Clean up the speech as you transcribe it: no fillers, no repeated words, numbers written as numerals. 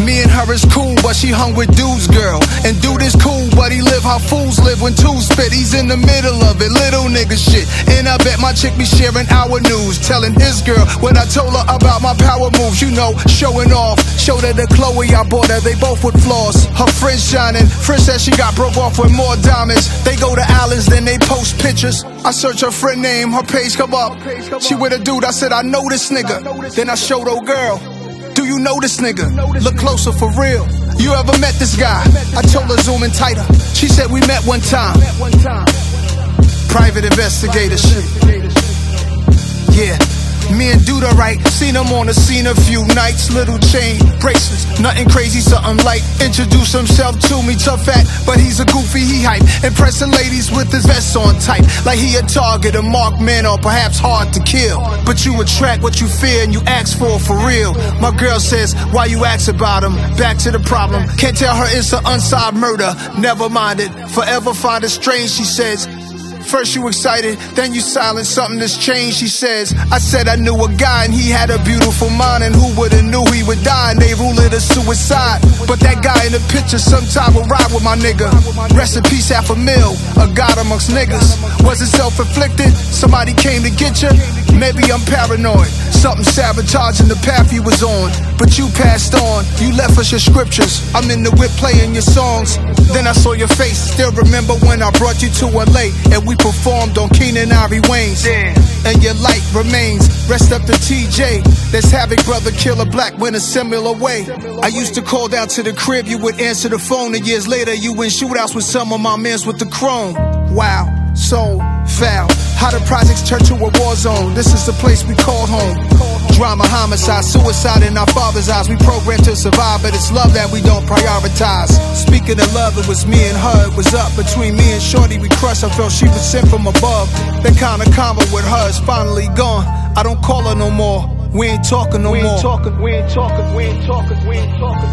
Me and her is cool, but she hung with dudes, girl. And dude is cool, but he live how fools live when two spit. He's in the middle of it, little nigga shit. And I bet my chick be sharing our news, telling his girl when I told her about my power moves. You know, showing off. Showed her the Chloe I bought her, they both with flaws. Her friends shining, friend said she got broke off with more diamonds. They go to Allen's, then they post pictures. I search her friend name, her page come up. She with a dude, I said I know this nigga. Then I showed old girl, do you know this nigga? Look closer for real. You ever met this guy? I told her zoom in tighter. She said we met one time. Private investigator shit. Yeah. Me and Dude alright, seen him on the scene a few nights. Little chain, bracelets, nothing crazy, something light. Introduce himself to me, tough act, but he's a goofy, he hype. Impressing ladies with his vest on tight, like he a target, a marked man, or perhaps hard to kill. But you attract what you fear and you ask for real. My girl says, why you ask about him? Back to the problem, can't tell her it's an unsolved murder. Never mind it, forever find it strange, she says. First you excited, then you silent, something has changed, she says. I said I knew a guy and he had a beautiful mind, and who would've knew he would die and they rule it a suicide. But that guy in the picture sometime will ride with my nigga. Rest in peace, $500,000, a god amongst niggas. Was it self-inflicted? Somebody came to get you? Maybe I'm paranoid, something sabotaging the path you was on. But you passed on, you left us your scriptures. I'm in the whip playing your songs. Then I saw your face, still remember when I brought you to LA and we performed on Keenan Ivory Wayne's. And your light remains. Rest up to TJ. Let's have it, brother, kill a black in a similar way. I used to call down to the crib, you would answer the phone, and years later you in shootouts with some of my mans with the chrome. Wow, so foul. How the projects turn to a war zone. This is the place we call home. Drama, homicide, suicide in our father's eyes. We programmed to survive, but it's love that we don't prioritize. Speaking of love, it was me and her. It was up between me and Shorty. We crushed. I felt she was sent from above. That kind of combo with her is finally gone. I don't call her no more. We ain't talking no more. We ain't talking.